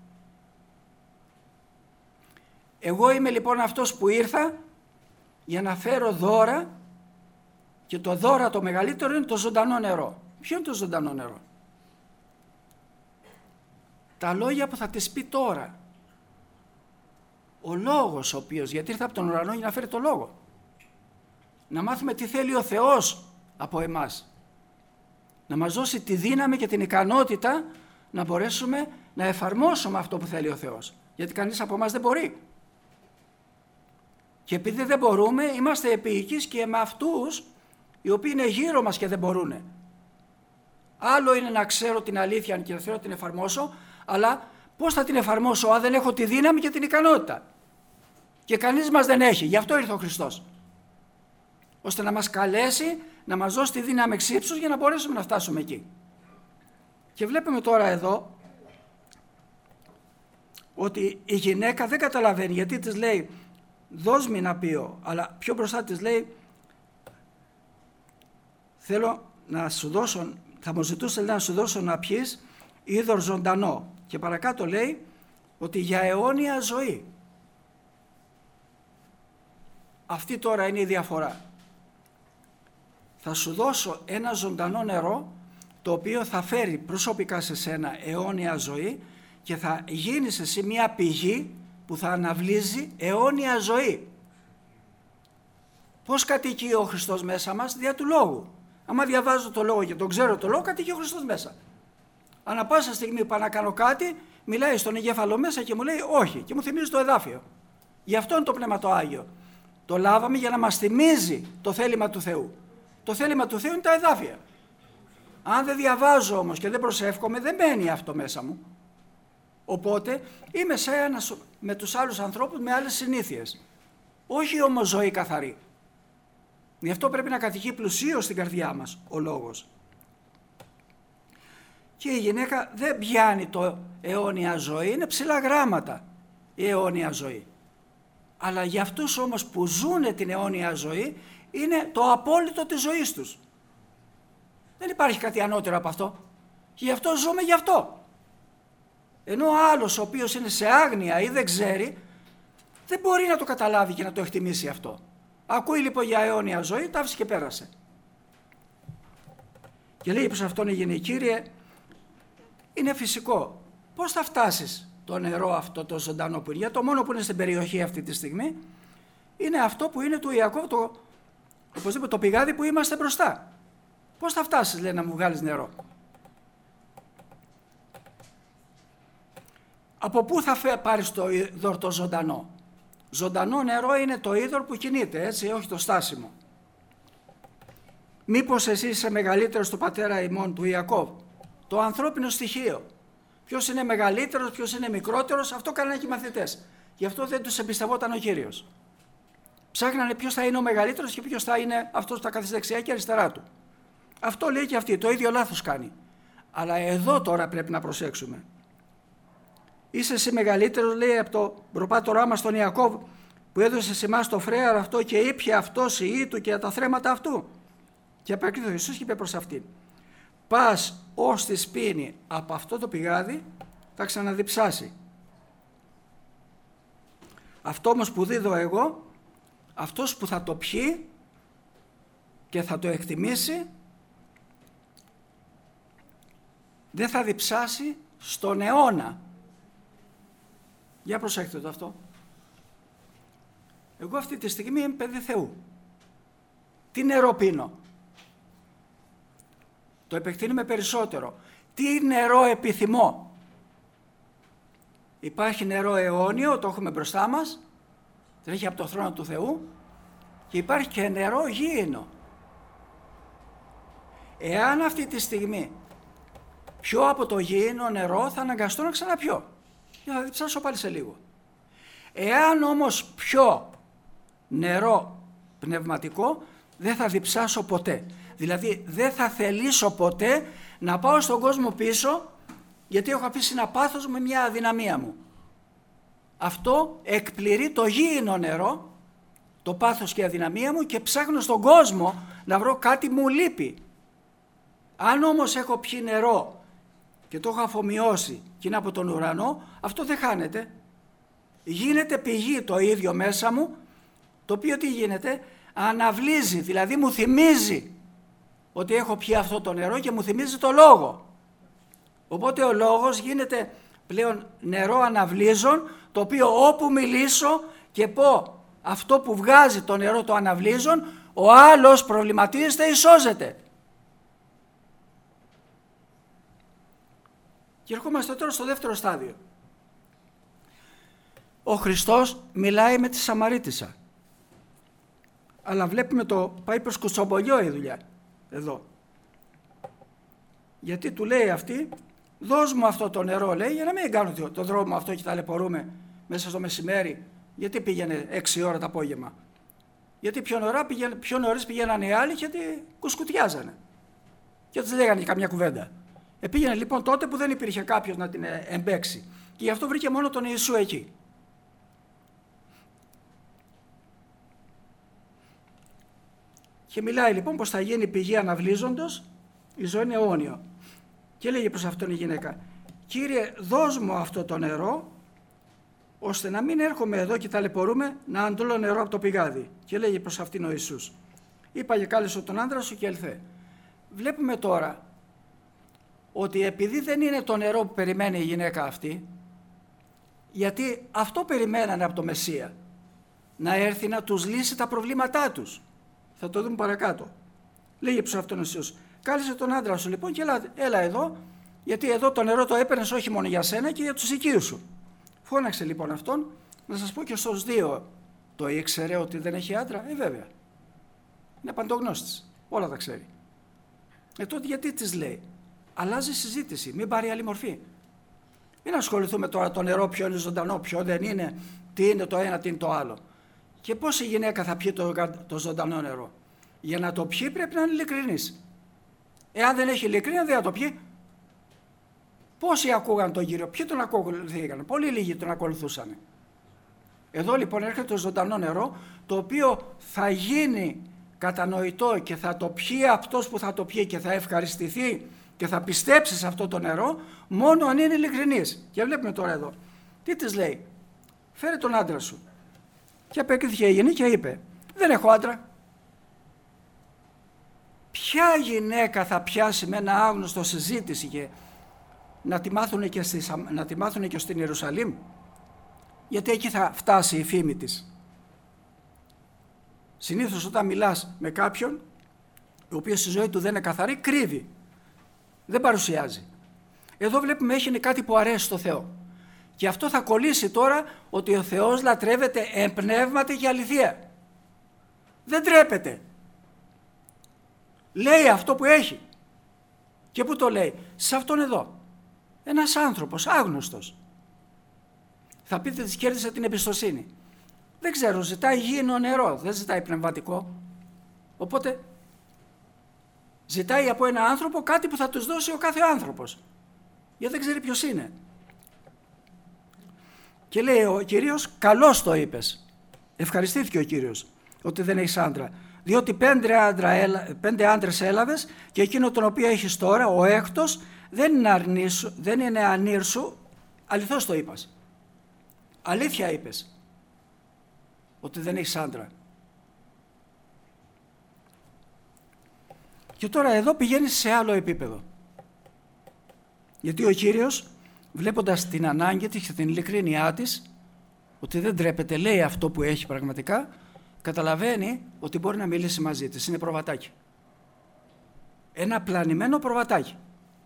Εγώ είμαι λοιπόν αυτός που ήρθα για να φέρω δώρα, και το δώρα το μεγαλύτερο είναι το ζωντανό νερό. Ποιο είναι το ζωντανό νερό? Τα λόγια που θα τις πει τώρα. Ο λόγος ο οποίος, γιατί ήρθε από τον ουρανό για να φέρει το λόγο. Να μάθουμε τι θέλει ο Θεός από εμάς. Να μας δώσει τη δύναμη και την ικανότητα να μπορέσουμε να εφαρμόσουμε αυτό που θέλει ο Θεός. Γιατί κανείς από εμάς δεν μπορεί. Και επειδή δεν μπορούμε, είμαστε επίοικείς και με αυτούς οι οποίοι είναι γύρω μας και δεν μπορούν. Άλλο είναι να ξέρω την αλήθεια και να θέλω να την εφαρμόσω, αλλά πώς θα την εφαρμόσω αν δεν έχω τη δύναμη και την ικανότητα? Και κανείς μας δεν έχει. Γι' αυτό ήρθε ο Χριστός. Ώστε να μας καλέσει, να μας δώσει τη δύναμη εξ ύψους για να μπορέσουμε να φτάσουμε εκεί. Και βλέπουμε τώρα εδώ ότι η γυναίκα δεν καταλαβαίνει, γιατί της λέει δώσ' μη να πιω, αλλά πιο μπροστά της λέει θέλω να σου δώσω, θα μου ζητούσε να σου δώσω να πιείς είδωρ ζωντανό. Και παρακάτω λέει ότι για αιώνια ζωή. Αυτή τώρα είναι η διαφορά. Θα σου δώσω ένα ζωντανό νερό, το οποίο θα φέρει προσωπικά σε σένα αιώνια ζωή και θα γίνεις εσύ μια πηγή που θα αναβλύζει αιώνια ζωή. Πώς κατοικεί ο Χριστός μέσα μας? Δια του λόγου. Άμα διαβάζω το λόγο και τον ξέρω το λόγο, κατοικεί ο Χριστός μέσα. Ανά πάσα στιγμή που πάω να κάνω κάτι, μιλάει στον εγκέφαλο μέσα και μου λέει όχι, και μου θυμίζει το εδάφιο. Γι' αυτό είναι το Πνεύμα το Άγιο. Το λάβαμε για να μας θυμίζει το θέλημα του Θεού. Το θέλημα του Θεού είναι τα εδάφια. Αν δεν διαβάζω όμως και δεν προσεύχομαι, δεν μένει αυτό μέσα μου. Οπότε είμαι σε ένα, με τους άλλους ανθρώπους με άλλες συνήθειες. Όχι όμως ζωή καθαρή. Γι' αυτό πρέπει να κατοικεί πλουσίως στην καρδιά μας ο λόγος. Και η γυναίκα δεν πιάνει το αιώνια ζωή, είναι ψηλά γράμματα η αιώνια ζωή. Αλλά για αυτούς όμως που ζουν την αιώνια ζωή είναι το απόλυτο της ζωής τους. Δεν υπάρχει κάτι ανώτερο από αυτό. Και γι' αυτό ζούμε γι' αυτό. Ενώ ο άλλος ο οποίος είναι σε άγνοια ή δεν ξέρει, δεν μπορεί να το καταλάβει και να το εκτιμήσει αυτό. Ακούει λοιπόν για αιώνια ζωή, τα άφησε και πέρασε. Και λέει προς αυτόν η γυναική, Κύριε, είναι φυσικό. Πώς θα φτάσεις το νερό αυτό το ζωντανό που είναι? Για το μόνο που είναι στην περιοχή αυτή τη στιγμή είναι αυτό που είναι του Ιακώβ, το, οπωσδήποτε το πηγάδι που είμαστε μπροστά. Πώς θα φτάσεις, λέει, να μου βγάλεις νερό? Από πού θα πάρεις το είδωρ το ζωντανό? Ζωντανό νερό είναι το είδωρ που κινείται, έτσι, όχι το στάσιμο. Μήπως εσύ είσαι μεγαλύτερος του πατέρα ημών του Ιακώβ? Το ανθρώπινο στοιχείο. Ποιος είναι μεγαλύτερος, ποιος είναι μικρότερος, αυτό κάνανε και οι μαθητές. Γι' αυτό δεν τους εμπιστευόταν ο Κύριος. Ψάχνανε ποιος θα είναι ο μεγαλύτερος και ποιος θα είναι αυτός που θα κάθεται δεξιά και αριστερά του. Αυτό λέει και αυτή, το ίδιο λάθος κάνει. Αλλά εδώ τώρα πρέπει να προσέξουμε. Είσαι εσύ μεγαλύτερος, λέει, από το προπάτορά μας τον Ιακώβ, που έδωσε σε εμάς το φρέαρο αυτό και ήπια αυτός η ή του και τα θρέματα αυτού? Και απεκρίθη ο Ιησούς και είπε προς αυτήν, πας ως τη σπίνη από αυτό το πηγάδι, θα ξαναδιψάσει. Αυτό όμως που δίδω εγώ, αυτός που θα το πιει και θα το εκτιμήσει, δεν θα διψάσει στον αιώνα. Για προσέξτε το αυτό. Εγώ αυτή τη στιγμή είμαι παιδί Θεού. Τι νερό πίνω? Το επεκτείνουμε περισσότερο. Τι νερό επιθυμώ? Υπάρχει νερό αιώνιο, το έχουμε μπροστά μας, τρέχει από το θρόνο του Θεού, και υπάρχει και νερό γήινο. Εάν αυτή τη στιγμή πιω από το γήινο νερό, θα αναγκαστώ να ξαναπιω. Και θα διψάσω πάλι σε λίγο. Εάν όμως πιω νερό πνευματικό, δεν θα διψάσω ποτέ. Δηλαδή δεν θα θελήσω ποτέ να πάω στον κόσμο πίσω, γιατί έχω αφήσει ένα πάθος με μια αδυναμία μου. Αυτό εκπληρεί το γήινο νερό, το πάθος και η αδυναμία μου, και ψάχνω στον κόσμο να βρω κάτι μου λείπει. Αν όμως έχω πιει νερό και το έχω αφομοιώσει και είναι από τον ουρανό, αυτό δεν χάνεται. Γίνεται πηγή το ίδιο μέσα μου, το οποίο τι γίνεται, αναβλύζει, δηλαδή μου θυμίζει ότι έχω πιει αυτό το νερό και μου θυμίζει το λόγο. Οπότε ο λόγος γίνεται πλέον νερό αναβλύζων, το οποίο όπου μιλήσω και πω αυτό που βγάζει το νερό το αναβλύζων, ο άλλος προβληματίζεται ή σώζεται. Και ερχόμαστε τώρα στο δεύτερο στάδιο. Ο Χριστός μιλάει με τη Σαμαρίτισσα. Αλλά βλέπουμε το πάει προς κουτσομπολιό η δουλειά εδώ. Γιατί του λέει αυτή, δώσ' μου αυτό το νερό, λέει, για να μην κάνω το, το δρόμο αυτό και ταλαιπωρούμε μέσα στο μεσημέρι. Γιατί πήγαινε έξι ώρα το απόγευμα. Γιατί πιο, νωρά πήγαινε, πιο νωρίς πηγαίνανε οι άλλοι γιατί κουσκουτιάζανε. Και τους λέγανε καμιά κουβέντα. Ε, πήγαινε λοιπόν τότε που δεν υπήρχε κάποιος να την εμπέξει. Και γι' αυτό βρήκε μόνο τον Ιησού εκεί. Και μιλάει λοιπόν πως θα γίνει πηγή αναβλύζοντος, η ζωή είναι αιώνιο. Και έλεγε προς αυτόν η γυναίκα, Κύριε, δώσ' μου αυτό το νερό, ώστε να μην έρχομαι εδώ και ταλαιπωρούμε να αντλώ νερό από το πηγάδι. Και λέγει προς αυτήν ο Ιησούς, είπα και κάλεσε τον άντρα σου και ελθέ. Βλέπουμε τώρα ότι επειδή δεν είναι το νερό που περιμένει η γυναίκα αυτή, γιατί αυτό περιμένανε από το Μεσσία, να έρθει να τους λύσει τα προβλήματά τους. Θα το δούμε παρακάτω. Λέγει προς αυτόν ο Ιησούς, κάλεσε τον άντρα σου λοιπόν και έλα, έλα εδώ, γιατί εδώ το νερό το έπαιρνες όχι μόνο για σένα και για τους οικείους σου. Φώναξε λοιπόν αυτόν, να σας πω και στους δύο, το ήξερε ότι δεν έχει άντρα, ε βέβαια. Είναι παντογνώστης, όλα τα ξέρει. Ε τότε γιατί της λέει, αλλάζει συζήτηση, μην πάρει άλλη μορφή. Μην ασχοληθούμε τώρα το νερό, ποιο είναι ζωντανό, ποιο δεν είναι, τι είναι το ένα, τι είναι το άλλο. Και πώς η γυναίκα θα πιει το, το ζωντανό νερό. Για να το πιει πρέπει να είναι ειλικρινής. Εάν δεν έχει ειλικρίνεια δεν θα το πιει. Πόσοι ακούγαν τον Κύριο, ποιοι τον ακολουθήκαν, πολύ λίγοι τον ακολουθούσαν. Εδώ λοιπόν έρχεται το ζωντανό νερό, το οποίο θα γίνει κατανοητό και θα το πιει αυτός που θα το πιει και θα ευχαριστηθεί και θα πιστέψει σε αυτό το νερό, μόνο αν είναι ειλικρινής. Και βλέπουμε τώρα εδώ, τι της λέει, φέρε τον άντρα σου. Και απεκρίθηκε η γυνή και είπε, δεν έχω άντρα. Ποια γυναίκα θα πιάσει με ένα άγνωστο συζήτηση και να τη μάθουν και, στη, να τη μάθουν και στην Ιερουσαλήμ, γιατί εκεί θα φτάσει η φήμη της. Συνήθως όταν μιλάς με κάποιον ο οποίος στη ζωή του δεν είναι καθαρή, κρύβει, δεν παρουσιάζει. Εδώ βλέπουμε έχει κάτι που αρέσει στο Θεό και αυτό θα κολλήσει τώρα, ότι ο Θεός λατρεύεται εν πνεύματι και αληθεία. Δεν τρέπεται, λέει αυτό που έχει. Και πού το λέει? Σε αυτόν εδώ. Ένας άνθρωπος άγνωστος. Θα πείτε της κέρδισε την εμπιστοσύνη. Δεν ξέρω, ζητάει γήινο νερό, δεν ζητάει πνευματικό. Οπότε ζητάει από ένα άνθρωπο κάτι που θα τους δώσει ο κάθε άνθρωπος, γιατί δεν ξέρει ποιος είναι. Και λέει ο Κύριος, καλώς το είπες. Ευχαριστήθηκε ο Κύριος ότι δεν έχεις άντρα, διότι πέντε, άντρα, πέντε άντρες έλαβες και εκείνο τον οποίο έχεις τώρα, ο έκτος, δεν είναι, αρνήσου, δεν είναι ανήρσου, αληθώς το είπας. Αλήθεια είπες ότι δεν έχεις άντρα. Και τώρα εδώ πηγαίνεις σε άλλο επίπεδο. Γιατί ο Κύριος, βλέποντας την ανάγκη της και την ειλικρίνειά της, ότι δεν τρέπεται, λέει αυτό που έχει πραγματικά, καταλαβαίνει ότι μπορεί να μιλήσει μαζί της. Είναι προβατάκι. Ένα πλανημένο προβατάκι.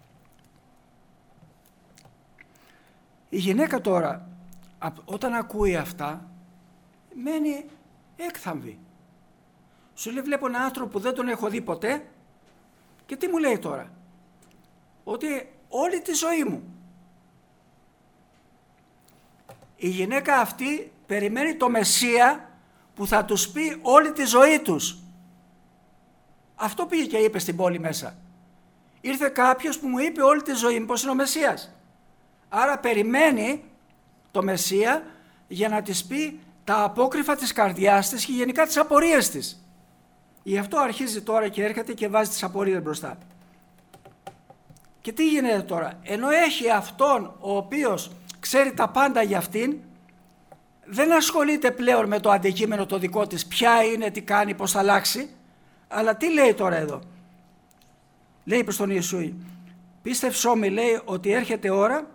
Η γυναίκα τώρα, όταν ακούει αυτά, μένει έκθαμβη. Σου λέει, βλέπω έναν άνθρωπο που δεν τον έχω δει ποτέ και τι μου λέει τώρα? Ότι όλη τη ζωή μου. Η γυναίκα αυτή περιμένει το Μεσσία που θα τους πει όλη τη ζωή τους. Αυτό πήγε και είπε στην πόλη μέσα. Ήρθε κάποιος που μου είπε όλη τη ζωή μου πως είναι ο Μεσσίας. Άρα περιμένει το Μεσσία για να της πει τα απόκρυφα της καρδιάς της και γενικά τις απορίες της. Γι' αυτό αρχίζει τώρα και έρχεται και βάζει τις απορίες μπροστά. Και τι γίνεται τώρα? Ενώ έχει αυτόν ο οποίος ξέρει τα πάντα για αυτήν, δεν ασχολείται πλέον με το αντικείμενο το δικό της, ποια είναι, τι κάνει, πώς θα αλλάξει, αλλά τι λέει τώρα εδώ? Λέει προς τον Ιησού, πίστευσό με, λέει, ότι έρχεται ώρα.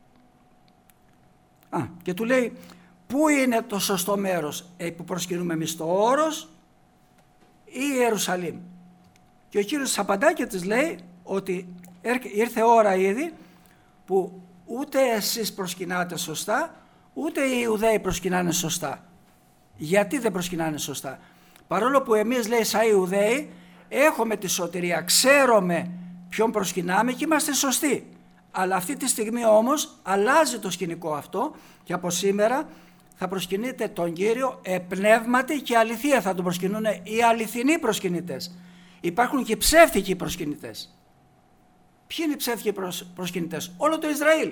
Α, και του λέει, πού είναι το σωστό μέρος ε, που προσκυνούμε εμείς, το Όρος ή η Ιερουσαλήμ? Και ο Κύριος της απαντά και της λέει ότι ήρθε ώρα ήδη που ούτε εσείς προσκυνάτε σωστά, ούτε οι Ιουδαίοι προσκυνάνε σωστά. Γιατί δεν προσκυνάνε σωστά? Παρόλο που εμείς, λέει, σαν Ιουδαίοι έχουμε τη σωτηρία, ξέρουμε ποιον προσκυνάμε και είμαστε σωστοί. Αλλά αυτή τη στιγμή όμως αλλάζει το σκηνικό αυτό και από σήμερα θα προσκυνείτε τον Κύριο επνεύματι και αληθεία, θα τον προσκυνούν οι αληθινοί προσκυνητές. Υπάρχουν και ψεύτικοι προσκυνητές. Ποιοι είναι οι ψεύτικοι προσκυνητές? Όλο το Ισραήλ.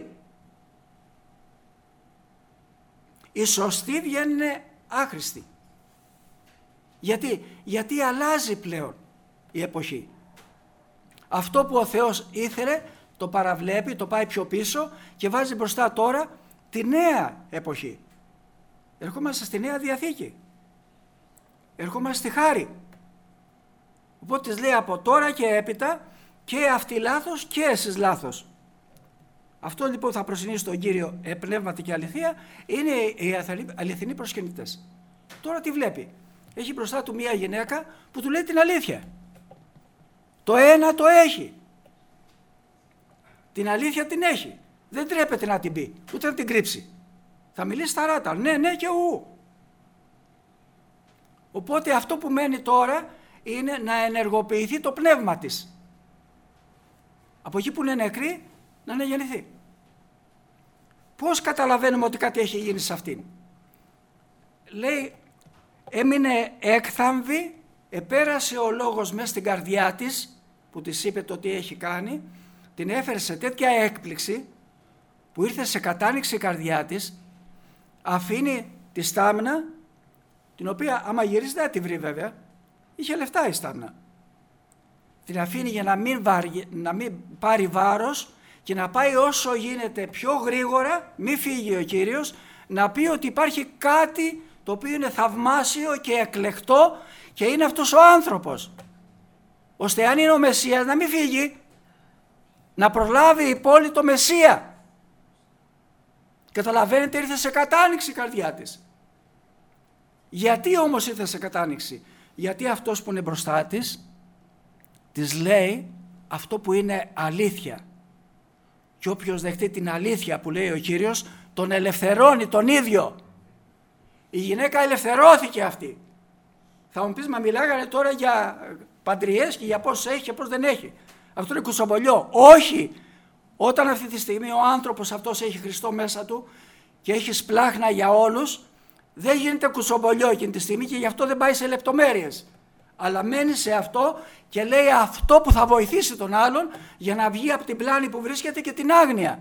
Οι σωστοί βγαίνουν άχρηστοι. Γιατί? Γιατί αλλάζει πλέον η εποχή. Αυτό που ο Θεός ήθελε το παραβλέπει, το πάει πιο πίσω και βάζει μπροστά τώρα τη νέα εποχή. Ερχόμαστε στη Νέα Διαθήκη. Ερχόμαστε στη χάρη. Οπότε της λέει από τώρα και έπειτα και αυτοί λάθος και εσείς λάθος. Αυτό λοιπόν θα προσυνήσει τον Κύριο πνεύματι και αληθεία είναι οι αληθινοί προσκυνητές. Τώρα τι βλέπει? Έχει μπροστά του μία γυναίκα που του λέει την αλήθεια. Το ένα το έχει. Την αλήθεια την έχει. Δεν τρέπεται να την πει, ούτε να την κρύψει. Θα μιλήσει σταράτα, ναι, ναι και ου. Οπότε αυτό που μένει τώρα είναι να ενεργοποιηθεί το πνεύμα της. Από εκεί που είναι νεκρή να αναγεννηθεί. Πώς καταλαβαίνουμε ότι κάτι έχει γίνει σε αυτήν? Λέει, έμεινε έκθαμβη, επέρασε ο λόγος μέσα στην καρδιά της που της είπε το τι έχει κάνει, την έφερε σε τέτοια έκπληξη που ήρθε σε κατάνοιξη η καρδιά της, αφήνει τη στάμνα, την οποία άμα γυρίσει δεν τη βρει βέβαια, είχε λεφτά η στάμνα. Την αφήνει για να μην, βάρει, να μην πάρει βάρος και να πάει όσο γίνεται πιο γρήγορα, μη φύγει ο Κύριος, να πει ότι υπάρχει κάτι το οποίο είναι θαυμάσιο και εκλεκτό και είναι αυτός ο άνθρωπος. Ώστε αν είναι ο Μεσσίας να μην φύγει, να προλάβει η πόλη το Μεσσία. Καταλαβαίνετε, ήρθε σε κατάνοιξη η καρδιά της. Γιατί όμως ήρθε σε κατάνοιξη? Γιατί αυτός που είναι μπροστά της, της λέει αυτό που είναι αλήθεια. Και όποιος δεχτεί την αλήθεια που λέει ο Κύριος, τον ελευθερώνει τον ίδιο. Η γυναίκα ελευθερώθηκε αυτή. Θα μου πεις, μα μιλάγανε τώρα για παντριές και για πώς έχει και πώς δεν έχει. Αυτό είναι κουτσομπολιό. Όχι! Όταν αυτή τη στιγμή ο άνθρωπος αυτός έχει Χριστό μέσα του και έχει σπλάχνα για όλους, δεν γίνεται κουτσομπολιό εκείνη τη στιγμή και γι' αυτό δεν πάει σε λεπτομέρειες. Αλλά μένει σε αυτό και λέει αυτό που θα βοηθήσει τον άλλον για να βγει από την πλάνη που βρίσκεται και την άγνοια.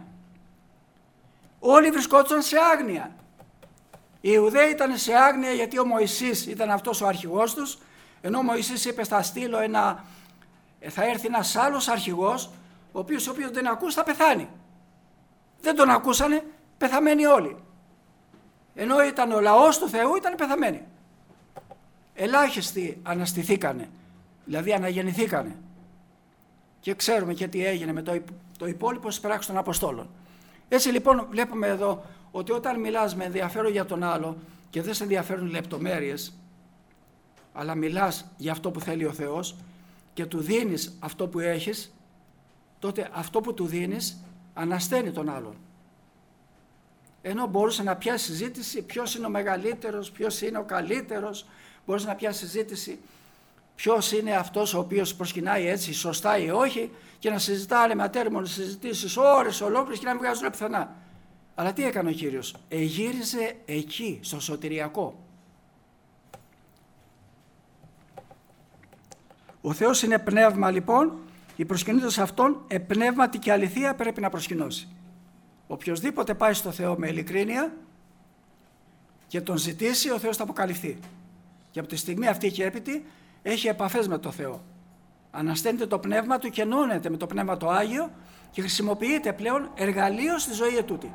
Όλοι βρισκόντουσαν σε άγνοια. Οι Ιουδαίοι ήταν σε άγνοια γιατί ο Μωυσής ήταν αυτός ο αρχηγός τους, ενώ ο Μωυσής είπε θα στείλω ένα, θα έρθει ένας άλλος αρχηγός, ο οποίος, ο οποίος δεν ακούσει θα πεθάνει. Δεν τον ακούσανε, πεθαμένοι όλοι. Ενώ ήταν ο λαός του Θεού, ήταν πεθαμένοι. Ελάχιστοι αναστηθήκανε, δηλαδή αναγεννηθήκανε. Και ξέρουμε και τι έγινε με το, το υπόλοιπο στις πράξεις των Αποστόλων. Έτσι λοιπόν βλέπουμε εδώ ότι όταν μιλάς με ενδιαφέρον για τον άλλο και δεν σε ενδιαφέρουν λεπτομέρειες, αλλά μιλάς για αυτό που θέλει ο Θεός και του δίνεις αυτό που έχεις, τότε αυτό που του δίνεις ανασταίνει τον άλλον. Ενώ μπορούσε να πιάσει συζήτηση ποιος είναι ο μεγαλύτερος, ποιος είναι ο καλύτερος, μπορούσε να πιάσει συζήτηση ποιος είναι αυτός ο οποίος προσκυνάει έτσι σωστά ή όχι και να συζητάνε με ατέρμονες συζητήσεις ώρες ολόκληρες και να μην βγάζουν πουθενά. Αλλά τι έκανε ο Κύριος? Εγύριζε εκεί, στο σωτηριακό. Ο Θεός είναι πνεύμα λοιπόν, η προσκυνήτως αυτόν επνεύματι και αληθεία πρέπει να προσκυνώσει. Οποιοσδήποτε πάει στο Θεό με ειλικρίνεια και τον ζητήσει, ο Θεός θα αποκαλυφθεί. Και από τη στιγμή αυτή και έπειτη έχει επαφές με το Θεό. Ανασταίνεται το πνεύμα του και ενώνεται με το πνεύμα το Άγιο και χρησιμοποιείται πλέον εργαλείο στη ζωή ετούτη.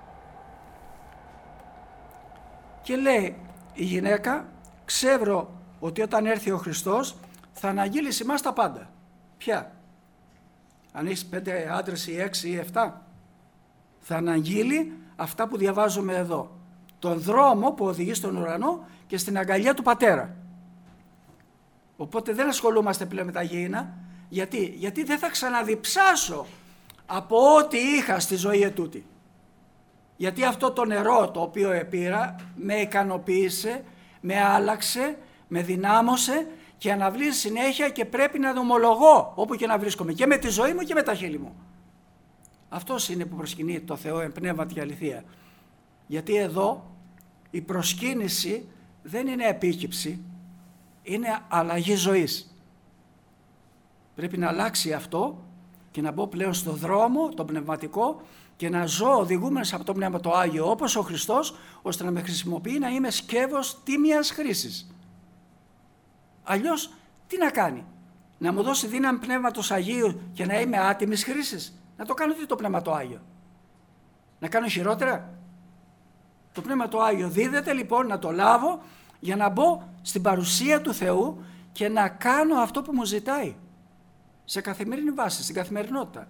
Και λέει η γυναίκα, ξέρω ότι όταν έρθει ο Χριστός θα αναγγείλει σε εμάς τα πάντα. Ποια? Αν έχεις πέντε άντρες ή έξι ή εφτά, θα αναγγείλει αυτά που διαβάζουμε εδώ. Τον δρόμο που οδηγεί στον ουρανό και στην αγκαλιά του Πατέρα. Οπότε δεν ασχολούμαστε πλέον με τα γήινα. Γιατί, Γιατί δεν θα ξαναδιψάσω από ό,τι είχα στη ζωή ετούτη. Γιατί αυτό το νερό το οποίο επήρα με ικανοποίησε, με άλλαξε, με δυνάμωσε και αναβλύζει συνέχεια και πρέπει να ομολογώ όπου και να βρίσκομαι και με τη ζωή μου και με τα χείλη μου. Αυτός είναι που προσκυνεί το Θεό εν πνεύματι και αληθεία. Γιατί εδώ η προσκύνηση δεν είναι επίκυψη, είναι αλλαγή ζωής. Πρέπει να αλλάξει αυτό και να μπω πλέον στο δρόμο, το πνευματικό, και να ζω οδηγούμενος από το Πνεύμα το Άγιο όπως ο Χριστός, ώστε να με χρησιμοποιεί να είμαι σκεύος τίμιας χρήσης. Αλλιώς τι να κάνει? Να μου δώσει δύναμη Πνεύματος Αγίου και να είμαι άτιμης χρήσης? Να το κάνω τι το Πνεύμα το Άγιο? Να κάνω χειρότερα? Το Πνεύμα το Άγιο δίδεται λοιπόν να το λάβω για να μπω στην παρουσία του Θεού και να κάνω αυτό που μου ζητάει σε καθημερινή βάση, στην καθημερινότητα.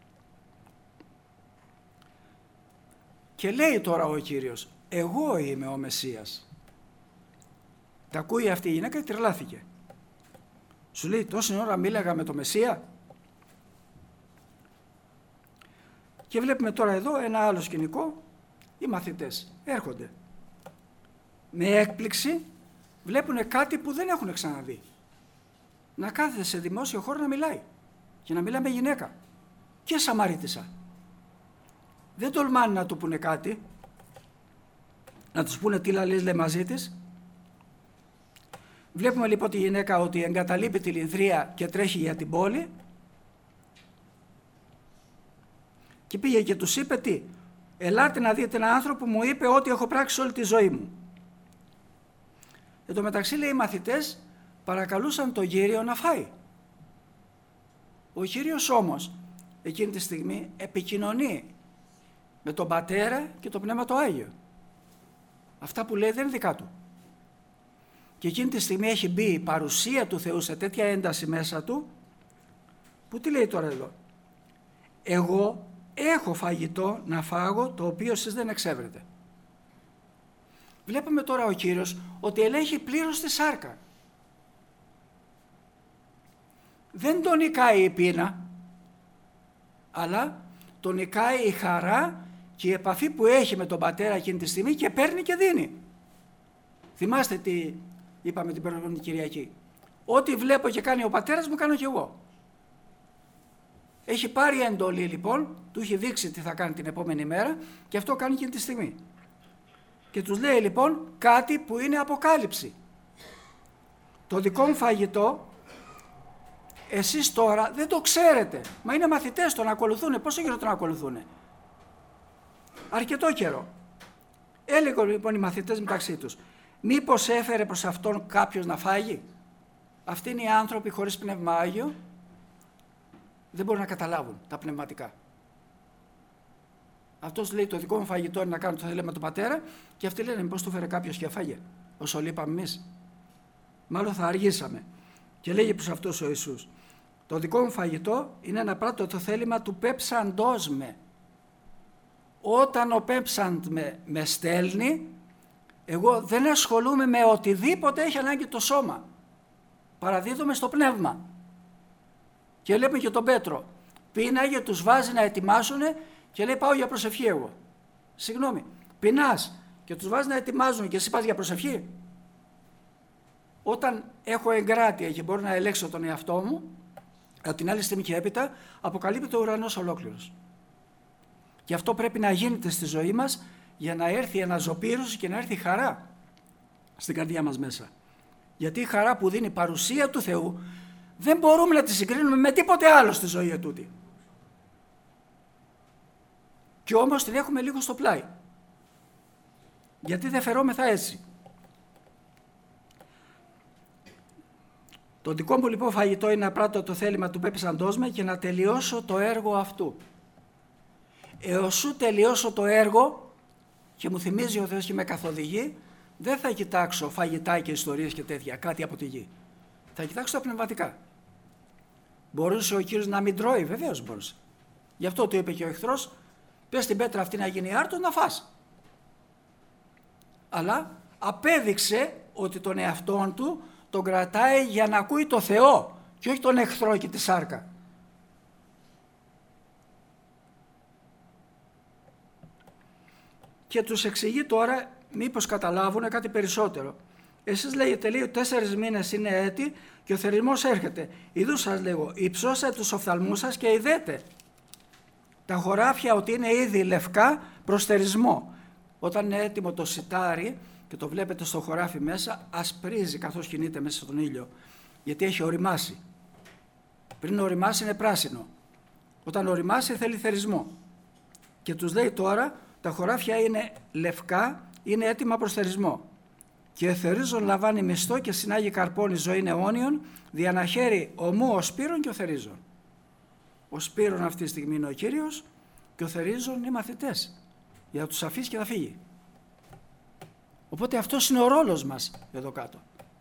Και λέει τώρα ο Κύριος, εγώ είμαι ο Μεσσίας. Τα ακούει αυτή η γυναίκα και τρελάθηκε. Σου λέει, τόση ώρα μίλαγα με το Μεσσία. Και βλέπουμε τώρα εδώ ένα άλλο σκηνικό. Οι μαθητές έρχονται. Με έκπληξη βλέπουν κάτι που δεν έχουν ξαναδεί. Να κάθεται σε δημόσιο χώρο να μιλάει. Και να μιλάει με γυναίκα. Και Σαμαρίτισσα. Δεν τολμάνε να του πούνε κάτι. Να τους πούνε τι λαλείς μαζί της. Βλέπουμε λοιπόν τη γυναίκα ότι εγκαταλείπει τη λινθρία και τρέχει για την πόλη. Και πήγε και τους είπε τι? Ελάτε να δείτε έναν άνθρωπο που μου είπε ό,τι έχω πράξει όλη τη ζωή μου. Εν τω μεταξύ, λέει, οι μαθητές παρακαλούσαν τον Κύριο να φάει. Ο Κύριος όμως εκείνη τη στιγμή επικοινωνεί με τον Πατέρα και το Πνεύμα το Άγιο. Αυτά που λέει δεν είναι δικά του. Και εκείνη τη στιγμή έχει μπει η παρουσία του Θεού σε τέτοια ένταση μέσα του, που τι λέει τώρα εδώ? Εγώ έχω φαγητό να φάγω το οποίο εσείς δεν εξέβρετε. Βλέπουμε τώρα ο Κύριος ότι ελέγχει πλήρως τη σάρκα. Δεν τον νικάει η πείνα, αλλά τον νικάει η χαρά και η επαφή που έχει με τον Πατέρα εκείνη τη στιγμή και παίρνει και δίνει. Θυμάστε τι είπαμε την προηγούμενη Κυριακή? Ό,τι βλέπω και κάνει ο Πατέρας μου κάνω και εγώ. Έχει πάρει εντολή λοιπόν, του έχει δείξει τι θα κάνει την επόμενη μέρα και αυτό κάνει εκείνη τη στιγμή. Και τους λέει λοιπόν κάτι που είναι αποκάλυψη. Το δικό μου φαγητό εσείς τώρα δεν το ξέρετε. Μα είναι μαθητές, τον ακολουθούν. Πόσο καιρό τον ακολουθούν? Αρκετό καιρό. Έλεγαν λοιπόν οι μαθητές μεταξύ τους, μήπως έφερε προς αυτόν κάποιος να φάγει? Αυτοί είναι οι άνθρωποι χωρίς Πνεύμα Άγιο, δεν μπορούν να καταλάβουν τα πνευματικά. Αυτός λέει το δικό μου φαγητό είναι να κάνω το θέλει με τον Πατέρα και αυτοί λένε μήπως του φέρε κάποιος και φάγε όσο λείπαμε εμείς? Μάλλον θα αργήσαμε. Και λέγει προς αυτούς ο Ιησούς, το δικό μου φαγητό είναι να πράττω το θέλημα του πέψαντός με. Όταν ο πέψαντ με, με στέλνει, εγώ δεν ασχολούμαι με οτιδήποτε έχει ανάγκη το σώμα. Παραδίδομαι στο πνεύμα. Και λέμε και τον Πέτρο, πίναγε, τους βάζει να ετοιμάσουν και λέει πάω για προσευχή εγώ. Συγγνώμη, πεινάς και τους βάζει να ετοιμάζουν και εσύ πας για προσευχή? Όταν έχω εγκράτεια και μπορώ να ελέγξω τον εαυτό μου, από την άλλη στιγμή και έπειτα αποκαλύπτεται ο ουρανός ολόκληρος. Και αυτό πρέπει να γίνεται στη ζωή μας για να έρθει η αναζωπήρωση και να έρθει η χαρά στην καρδιά μας μέσα. Γιατί η χαρά που δίνει η παρουσία του Θεού Δεν μπορούμε να τη συγκρίνουμε με τίποτε άλλο στη ζωή ετούτη. Και όμως την έχουμε λίγο στο πλάι. Γιατί δεν φερόμεθα έτσι. Το δικό μου λοιπόν φαγητό είναι να πράττω το θέλημα του πέπεσαντός με και να τελειώσω το έργο αυτού. Έως σου τελειώσω το έργο και μου θυμίζει ο Θεός και με καθοδηγεί, δεν θα κοιτάξω φαγητά και ιστορίες και τέτοια, κάτι από τη γη. Θα κοιτάξω τα πνευματικά. Μπορούσε ο Κύριος να μην τρώει, βεβαίως μπορούσε. Γι' αυτό του είπε και ο εχθρός, πες την πέτρα αυτή να γίνει άρτος να φας. Αλλά απέδειξε ότι τον εαυτόν του τον κρατάει για να ακούει το Θεό και όχι τον εχθρό και τη σάρκα. Και τους εξηγεί τώρα μήπως καταλάβουν κάτι περισσότερο. Εσείς λέγετε λέει ότι τέσσερις μήνες είναι έτη και ο θερισμός έρχεται. Ιδού σας λέγω, υψώστε τους οφθαλμούς σας και ειδέτε τα χωράφια ότι είναι ήδη λευκά προς θερισμό. Όταν είναι έτοιμο το σιτάρι και το βλέπετε στο χωράφι μέσα, ασπρίζει καθώς κινείται μέσα στον ήλιο, γιατί έχει οριμάσει. Πριν οριμάσει είναι πράσινο. Όταν οριμάσει θέλει θερισμό. Και τους λέει τώρα, τα χωράφια είναι λευκά, είναι έτοιμα προς θερισμό. Και θερίζον λαμβάνει μισθό και συνάγει καρπώνει ζωήν αιώνιον, διαναχαίρει ομού ο Σπύρων και ο θερίζον. Ο Σπύρων αυτή τη στιγμή είναι ο Κύριος και ο θερίζον είναι οι μαθητές. Για να τους αφήσει και να φύγει. Οπότε αυτός είναι ο ρόλος μας εδώ κάτω.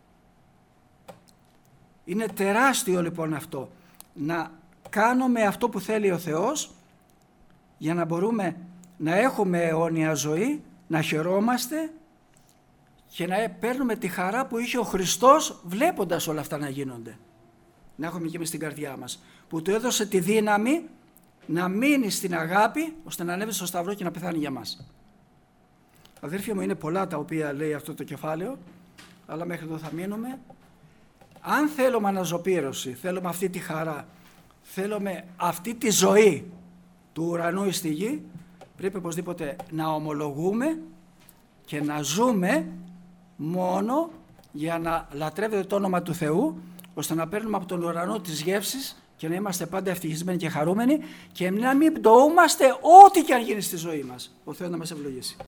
Είναι τεράστιο λοιπόν αυτό, να κάνουμε αυτό που θέλει ο Θεός για να μπορούμε να έχουμε αιώνια ζωή, να χαιρόμαστε και να παίρνουμε τη χαρά που είχε ο Χριστός βλέποντας όλα αυτά να γίνονται. Να έχουμε και εμείς στην καρδιά μας, που του έδωσε τη δύναμη να μείνει στην αγάπη ώστε να ανέβει στο σταυρό και να πεθάνει για μας. Αδέρφια μου, είναι πολλά τα οποία λέει αυτό το κεφάλαιο, αλλά μέχρι εδώ θα μείνουμε. Αν θέλουμε αναζωπήρωση, θέλουμε αυτή τη χαρά, θέλουμε αυτή τη ζωή του ουρανού στη γη, πρέπει οπωσδήποτε να ομολογούμε και να ζούμε μόνο για να λατρεύεται το όνομα του Θεού, ώστε να παίρνουμε από τον ουρανό τις γεύσεις και να είμαστε πάντα ευτυχισμένοι και χαρούμενοι και να μην πτωούμαστε ό,τι και αν γίνει στη ζωή μας. Ο Θεός να μας ευλογήσει.